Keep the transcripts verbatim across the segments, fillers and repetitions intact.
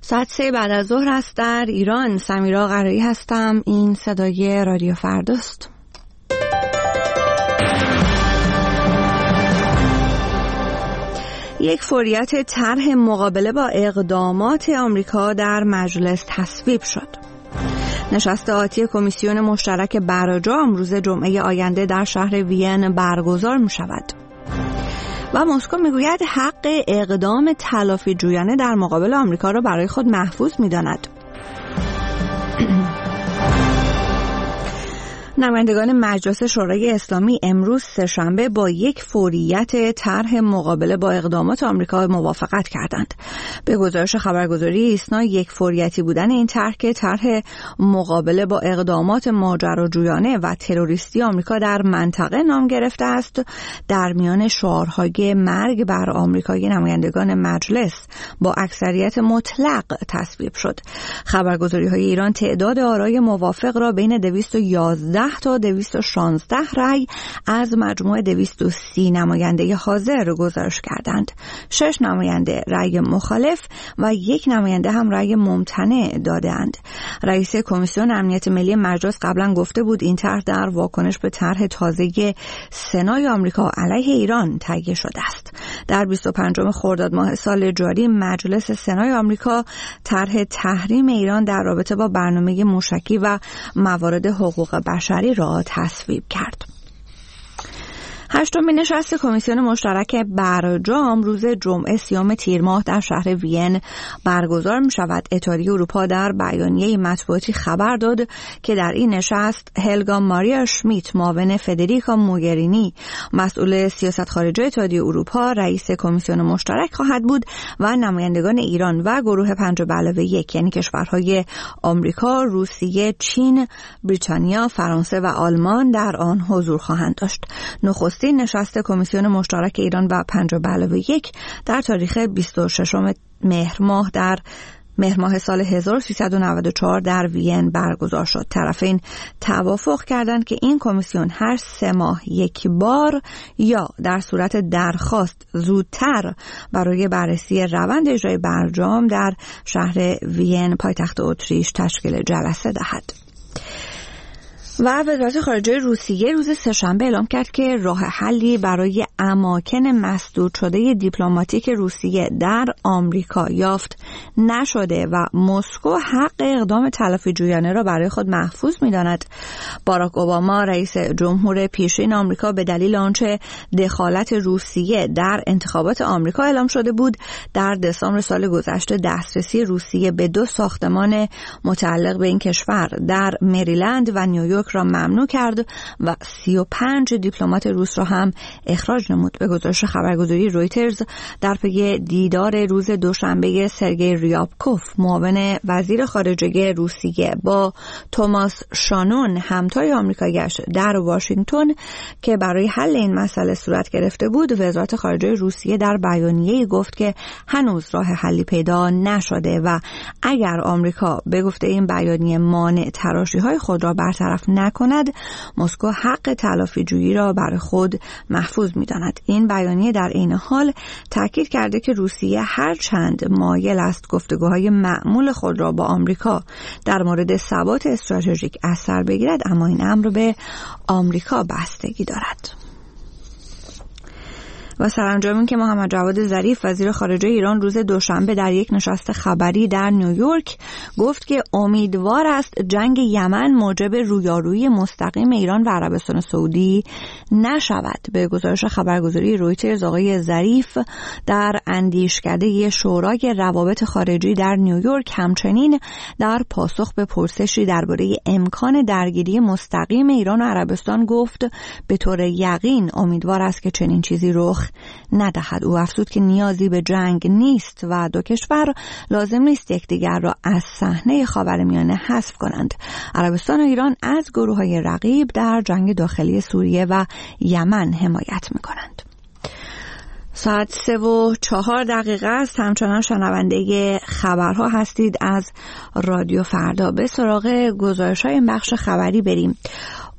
ساعت سه بعد از ظهر است در ایران. سمیرا قرایی هستم. این صدای رادیو فرداست. یک فوریت طرح مقابله با اقدامات آمریکا در مجلس تصویب شد. نشست آتی کمیسیون مشترک براجام روز جمعه آینده در شهر وین برگزار می شود. و مسکو میگوید حق اقدام تلافی جویانه در مقابل آمریکا را برای خود محفوظ می‌داند. نمایندگان مجلس شورای اسلامی امروز سه‌شنبه با یک فوریت طرح مقابله با اقدامات آمریکا موافقت کردند. به گزارش خبرگزاری ایسنا یک فوریتی بودن این طرح که طرح مقابله با اقدامات ماجراجویانه و تروریستی آمریکا در منطقه نام گرفته است، در میان شعارهای مرگ بر آمریکای نمایندگان مجلس با اکثریت مطلق تصویب شد. خبرگزاری‌های ایران تعداد آرای موافق را بین دویست و یازده تا دویست و شانزده رأی از مجموع دویست و سی نماینده حاضر گزارش کردند. شش نماینده رأی مخالف و یک نماینده هم رأی ممتنع دادند. رئیس کمیسیون امنیت ملی مجلس قبلا گفته بود این طرح در واکنش به طرح تازه سنای آمریکا علیه ایران تهیه شده است. در بیست و پنجم خرداد ماه سال جاری مجلس سنای آمریکا طرح تحریم ایران در رابطه با برنامه موشکی و موارد حقوق بشری را تصویب کرد. هشتمین نشست کمیسیون مشترک براجام روز جمعه سیام تیر ماه در شهر وین برگزار می شود. اتحادیه اروپا در بیانیه مطبوعاتی خبر داد که در این نشست هلگا ماریا شمیت معاون فدریکا موگرینی مسئول سیاست خارجه اتحادیه اروپا رئیس کمیسیون مشترک خواهد بود و نمایندگان ایران و گروه پنج به علاوه یک یعنی کشورهای آمریکا، روسیه، چین، بریتانیا، فرانسه و آلمان در آن حضور خواهند داشت. نخست نشست کمیسیون مشترک ایران و پنج به علاوه یک در تاریخ بیست و ششم مهر ماه در مهر ماه سال هزار و سیصد و نود و چهار در وین برگزار شد. طرفین توافق کردند که این کمیسیون هر سه ماه یک بار یا در صورت درخواست زودتر برای بررسی روند اجرای برجام در شهر وین پایتخت اتریش تشکیل جلسه دهد. و وزارت خارجه روسیه روز سه‌شنبه اعلام کرد که راه حلی برای اماکن مسدود شده دیپلماتیک روسیه در آمریکا یافت نشده و مسکو حق اقدام تلافی جویانه را برای خود محفوظ می‌داند. باراک اوباما رئیس جمهور پیشین آمریکا به دلیل آنچه دخالت روسیه در انتخابات آمریکا اعلام شده بود در دسامبر سال گذشته دسترسی روسیه به دو ساختمان متعلق به این کشور در مریلند و نیویورک را ممنوع کرد و سی و پنج دیپلمات روس را هم اخراج نمود. به گزارش خبرگزاری رویترز در پی دیدار روز دوشنبه سرگئی ریابکوف معاون وزیر خارجه روسیه با توماس شانون همتای آمریکایی‌اش در واشنگتن که برای حل این مسئله صورت گرفته بود، وزارت خارجه روسیه در بیانیه‌ای گفت که هنوز راه حلی پیدا نشده و اگر آمریکا به گفته این بیانیه مانع تراشی‌های خود را برطرف نکند، مسکو حق تلافی جویی را برای خود محفوظ می‌داند. این بیانیه در این حال تاکید کرده که روسیه هر چند مایل است گفتگوهای معمول خود را با آمریکا در مورد ثبات استراتژیک اثر بگیرد، اما این امر به آمریکا بستگی دارد. و سرانجام این که محمد جواد ظریف وزیر خارجه ایران روز دوشنبه در یک نشست خبری در نیویورک گفت که امیدوار است جنگ یمن موجب رویارویی مستقیم ایران و عربستان سعودی نشود. به گزارش خبرگزاری رویترز آقای ظریف در اندیشکده شورای روابط خارجی در نیویورک همچنین در پاسخ به پرسشی درباره امکان درگیری مستقیم ایران و عربستان گفت به طور یقین امیدوار است که چنین چیزی رخ ندهد. او افزود که نیازی به جنگ نیست و دو کشور لازم نیست یکدیگر را از صحنه خاورمیانه حذف کنند. عربستان و ایران از گروه‌های رقیب در جنگ داخلی سوریه و یمن حمایت می‌کنند. ساعت سه و چهار دقیقه است. همچنان شنونده خبرها هستید از رادیو فردا. به سراغ گزارش‌های بخش خبری بریم.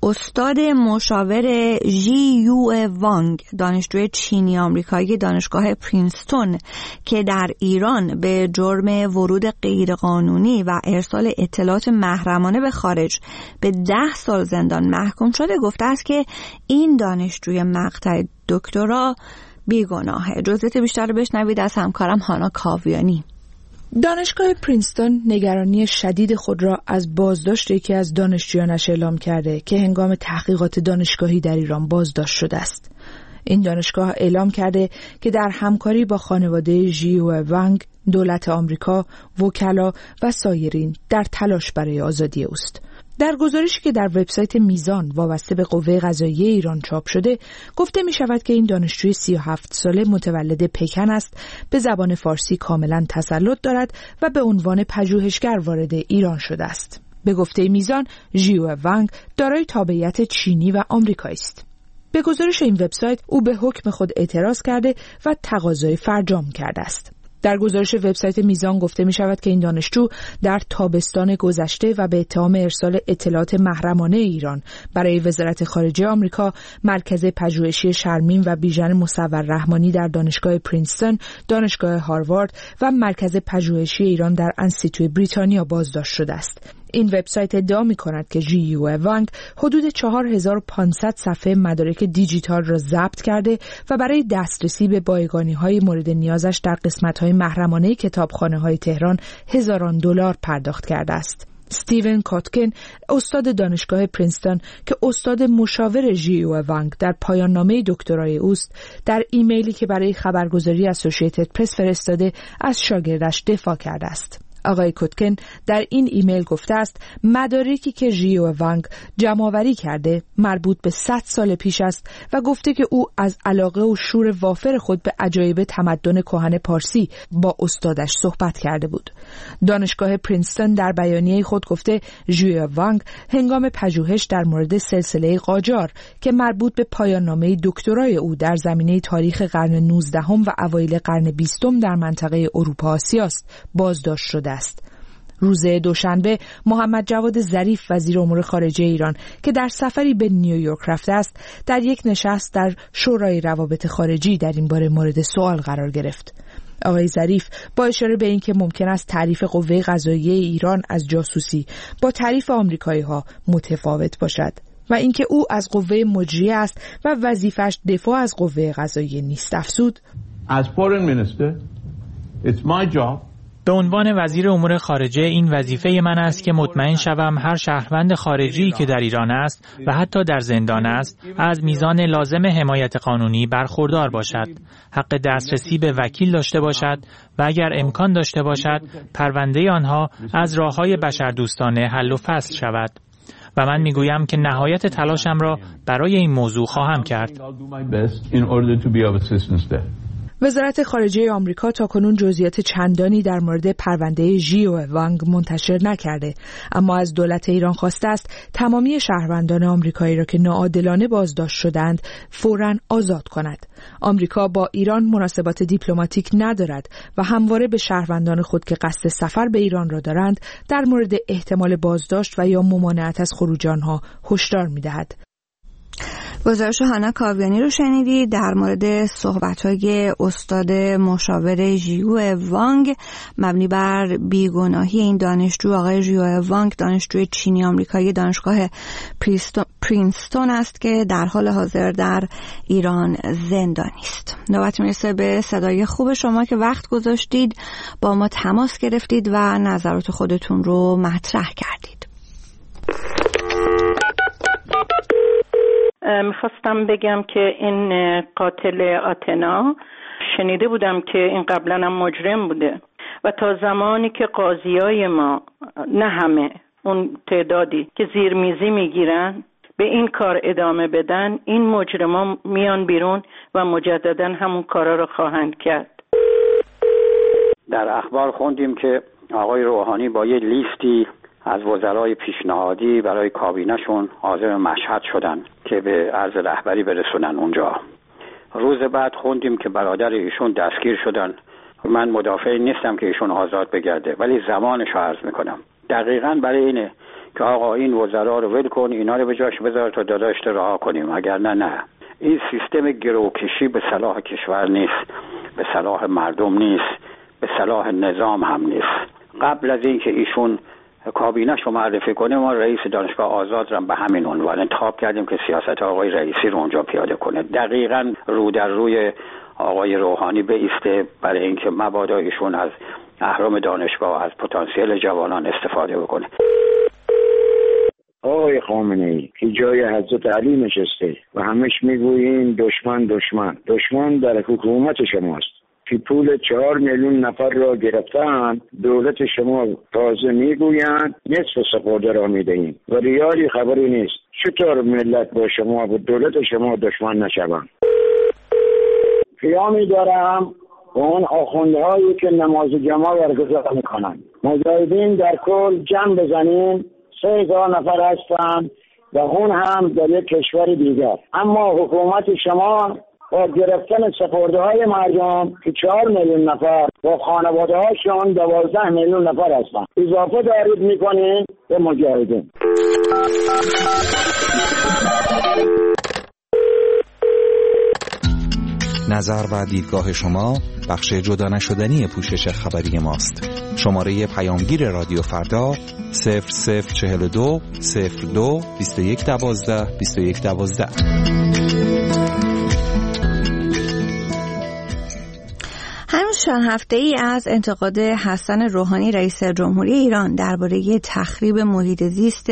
استاد مشاور ژی یو وانگ، دانشجوی چینی آمریکایی دانشگاه پرینستون که در ایران به جرم ورود غیرقانونی و ارسال اطلاعات محرمانه به خارج به ده سال زندان محکوم شده، گفته است که این دانشجوی مقطع دکترا بیگناهه. جزئیات بیشتر رو بشنوید از همکارم هانا کاویانی. دانشگاه پرینستون نگرانی شدید خود را از بازداشت یکی از دانشجویانش اعلام کرده که هنگام تحقیقات دانشگاهی در ایران بازداشت شده است. این دانشگاه اعلام کرده که در همکاری با خانواده ژی یو وانگ، دولت آمریکا، وکلا و سایرین در تلاش برای آزادی اوست. در گزارشی که در وبسایت میزان وابسته به قوه قضاییه ایران چاپ شده، گفته می شود که این دانشجوی سی و هفت ساله متولد پکن است، به زبان فارسی کاملا تسلط دارد و به عنوان پژوهشگر وارد ایران شده است. به گفته میزان، ژی یو وانگ دارای تابعیت چینی و آمریکایی است. به گزارش این وبسایت، او به حکم خود اعتراض کرده و تقاضای فرجام کرده است. در گزارش وبسایت میزان گفته می شود که این دانشجو در تابستان گذشته و به اتهام ارسال اطلاعات محرمانه ایران برای وزارت خارجه آمریکا، مرکز پژوهشی شرمین و بیژن مصور رحمانی در دانشگاه پرینستون، دانشگاه هاروارد و مرکز پژوهشی ایران در انستیتوی بریتانیا بازداشت شده است. این وبسایت ادعا می‌کند که ژی یو وانگ حدود چهار هزار و پانصد صفحه مدارک دیجیتال را ضبط کرده و برای دسترسی به بایگانی‌های مورد نیازش در قسمت‌های محرمانه کتابخانه‌های تهران هزاران دلار پرداخت کرده است. استیون کاتکن، استاد دانشگاه پرینستون که استاد مشاور ژی یو وانگ در پایان نامه دکترای اوست، در ایمیلی که برای خبرگزاری اسوسییتد پرس فرستاده از شاگردش دفاع کرده است. آقای کوتکن در این ایمیل گفته است مدارکی که ژی یو وانگ جمع‌آوری کرده مربوط به صد سال پیش است و گفته که او از علاقه و شور وافر خود به عجایب تمدن کهن پارسی با استادش صحبت کرده بود. دانشگاه پرینستون در بیانیه خود گفته ژی یو وانگ هنگام پژوهش در مورد سلسله قاجار که مربوط به پایان نامه دکترای او در زمینه تاریخ قرن نوزدهم و اوایل قرن بیستم در منطقه اروپا آسیا است بازداشت شده است. روز دوشنبه محمد جواد ظریف وزیر امور خارجه ایران که در سفری به نیویورک رفته است، در یک نشست در شورای روابط خارجی در این باره مورد سوال قرار گرفت. آقای ظریف با اشاره به اینکه ممکن است تعریف قوه قضاییه ایران از جاسوسی با تعریف آمریکایی‌ها متفاوت باشد و اینکه او از قوه مجریه است و وظیفش دفاع از قوه قضاییه نیست، افزود: As foreign minister, it's my job. به عنوان وزیر امور خارجه این وظیفه من است که مطمئن شوم هر شهروند خارجی که در ایران است و حتی در زندان است از میزان لازم حمایت قانونی برخوردار باشد، حق دسترسی به وکیل داشته باشد و اگر امکان داشته باشد پرونده آنها از راه‌های بشردوستانه حل و فصل شود. و من میگویم که نهایت تلاشم را برای این موضوع خواهم کرد. وزارت خارجه آمریکا تاکنون جزئیات چندانی در مورد پرونده ژی یو وانگ منتشر نکرده، اما از دولت ایران خواسته است تمامی شهروندان آمریکایی را که ناعادلانه بازداشت شدند فوراً آزاد کند. آمریکا با ایران مناسبات دیپلماتیک ندارد و همواره به شهروندان خود که قصد سفر به ایران را دارند در مورد احتمال بازداشت و یا ممانعت از خروج آنها هشدار می‌دهد. گزارش هانا کاویانی رو شنیدید در مورد صحبت‌های استاد مشاور ژی یو وانگ مبنی بر بیگناهی این دانشجو. آقای ژی یو وانگ دانشجوی چینی آمریکایی دانشگاه پرینستون است که در حال حاضر در ایران زندانی است. نوبت میرسه به صدای خوب شما که وقت گذاشتید با ما تماس گرفتید و نظرات خودتون رو مطرح کردید. میخواستم بگم که این قاتل آتنا شنیده بودم که این قبلا هم مجرم بوده و تا زمانی که قاضیای ما، نه همه، اون تعدادی که زیرمیزی میگیرن به این کار ادامه بدن، این مجرمان میان بیرون و مجددا همون کارا رو خواهند کرد. در اخبار خوندیم که آقای روحانی با یه لیستی از وزرای پیشنهادی برای کابینه‌شون حاضر مشهد شدن که به عرض رهبری برسونن اونجا. روز بعد خوندیم که برادر ایشون دستگیر شدن. من مدافع نیستم که ایشون آزاد بگرده، ولی زمانش رو عرض میکنم. دقیقاً برای اینه که آقا این وزرا رو ول کن، اینا رو به جاش بذار تا داداشت رها کنیم، اگر نه نه. این سیستم گروکشی به صلاح کشور نیست، به صلاح مردم نیست، به صلاح نظام هم نیست. قبل از اینکه ایشون کابینه‌اش رو معرفی کنه ما رئیس دانشگاه آزاد رو به همین عنوان انتخاب کردیم که سیاست آقای رئیسی رو اونجا پیاده کنه، دقیقاً رو در روی آقای روحانی بیسته، برای اینکه مبادا ایشون از اهرم دانشگاه از پتانسیل جوانان استفاده بکنه. آقای خامنه‌ای که جای حضرت علی نشسته و همش میگویین دشمن دشمن دشمن در حکومت شماست که پول چهار میلیون نفر را گرفتن. دولت شما تازه میگویند نصف سپرده را میدهیم و ریالی خبری نیست. چطور ملت با شما و دولت شما دشمن نشوند؟ قیامی دارم با اون آخوندهایی که نماز جمعه برگزار میکنند. مجاهدین در کل جمع بزنیم سه هزار نفر هستند و اون هم در یک کشور دیگر. اما حکومت شما با گرفتن سپرده های مردم که چهار میلیون نفر با خانواده هاشون دوازده میلیون نفر هستند اضافه دارید میکنین به مجاهدین. نظر و دیدگاه شما بخش جدا نشدنی پوشش خبری ماست. شماره پیامگیر رادیو فردا صفر صفر چهل و دو صفر دو بیست و یک دوازده بیست و یک دوازده. هنوز چند هفته ای از انتقاد حسن روحانی رئیس جمهوری ایران درباره تخریب محیط زیست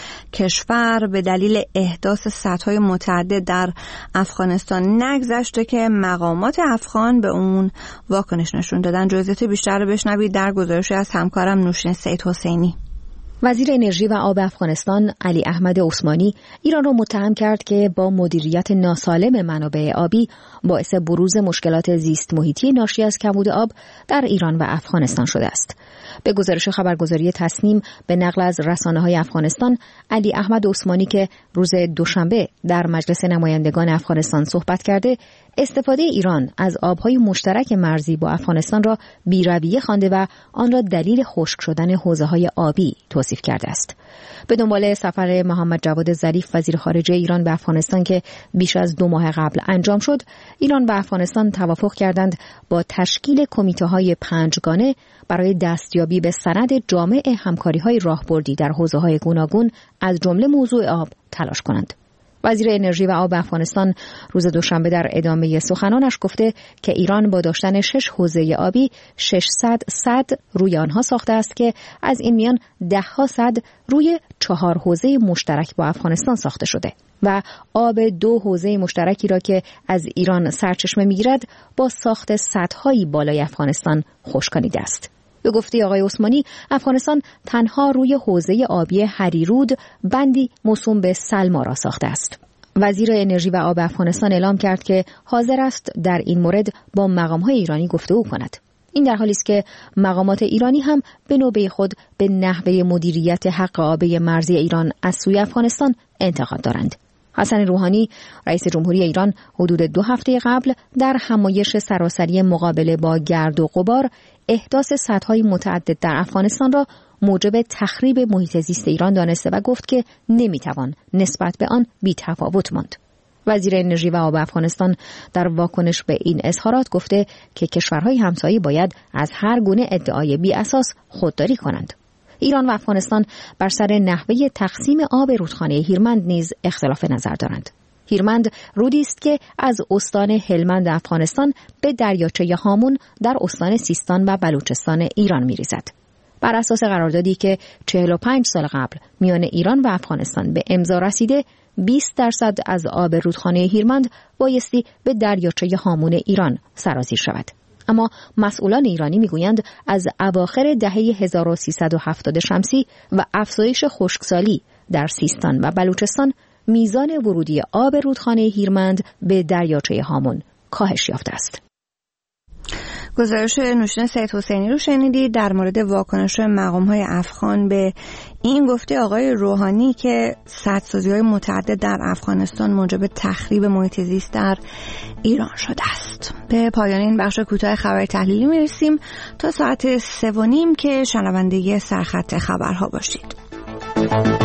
کشور به دلیل احداث سدهای متعدد در افغانستان نگذشته که مقامات افغان به اون واکنش نشون دادن. جزئیات بیشتر رو بشنوید در گزارشی از همکارم نوشین سید حسینی. وزیر انرژی و آب افغانستان علی احمد عثمانی ایران را متهم کرد که با مدیریت ناسالم منابع آبی باعث بروز مشکلات زیست محیطی ناشی از کمبود آب در ایران و افغانستان شده است. به گزارش خبرگزاری تصنیم به نقل از رسانه‌های افغانستان، علی احمد عثمانی که روز دوشنبه در مجلس نمایندگان افغانستان صحبت کرده، استفاده ایران از آبهای مشترک مرزی با افغانستان را بی‌رویه خوانده و آن را دلیل خشک شدن حوزه‌های آبی توصیف کرده است. به دنبال سفر محمد جواد ظریف وزیر خارجه ایران به افغانستان که بیش از دو ماه قبل انجام شد، ایران و افغانستان توافق کردند با تشکیل کمیته‌های پنجگانه برای دستیابی به سند جامع همکاری‌های راهبردی در حوزه‌های گوناگون از جمله موضوع آب تلاش کنند. وزیر انرژی و آب افغانستان روز دوشنبه در ادامه سخنانش گفته که ایران با داشتن شش حوزه آبی ششصد سد روی آنها ساخته است که از این میان ده ها سد روی چهار حوزه مشترک با افغانستان ساخته شده و آب دو حوزه مشترکی را که از ایران سرچشمه می‌گیرد با ساخت سدهای بالای افغانستان خشکانیده است. به گفته آقای عثمانی، افغانستان تنها روی حوزه آبی هریرود بندی موسوم به سلما را ساخته است. وزیر انرژی و آب افغانستان اعلام کرد که حاضر است در این مورد با مقام‌های ایرانی گفتگو کند. این در حالی است که مقامات ایرانی هم به نوبه خود به نحوه مدیریت حق آبی مرزی ایران از سوی افغانستان انتقاد دارند. حسن روحانی رئیس جمهوری ایران حدود دو هفته قبل در همایش سراسری مقابله با گرد و غبار احداث سدهای متعدد در افغانستان را موجب تخریب محیط زیست ایران دانسته و گفت که نمیتوان نسبت به آن بی‌تفاوت ماند. وزیر انرژی و آب افغانستان در واکنش به این اظهارات گفته که کشورهای همسایه باید از هر گونه ادعای بی اساس خودداری کنند. ایران و افغانستان بر سر نحوه تقسیم آب رودخانه هیرمند نیز اختلاف نظر دارند. هیرمند رودی است که از استان هلمند افغانستان به دریاچه هامون در استان سیستان و بلوچستان ایران می‌ریزد. بر اساس قراردادی که چهل و پنج سال قبل میان ایران و افغانستان به امضا رسیده، بیست درصد از آب رودخانه هیرمند بایستی به دریاچه هامون ایران سرازیر شود. اما مسئولان ایرانی میگویند از اواخر دهه هزار و سیصد و هفتاد شمسی و افزایش خشکسالی در سیستان و بلوچستان میزان ورودی آب رودخانه هیرمند به دریاچه هامون کاهش یافته است. گزارش نوشین سید حسینی رو شنیدید در مورد واکنش مقام‌های افغان به این گفته آقای روحانی که سدسازی‌های متعدد در افغانستان موجب تخریب محیط زیست در ایران شده است. به پایان این بخش کوتاه خبر تحلیلی میرسیم تا ساعت سه و نیم که شنونده سرخط خبرها باشید. شنوید.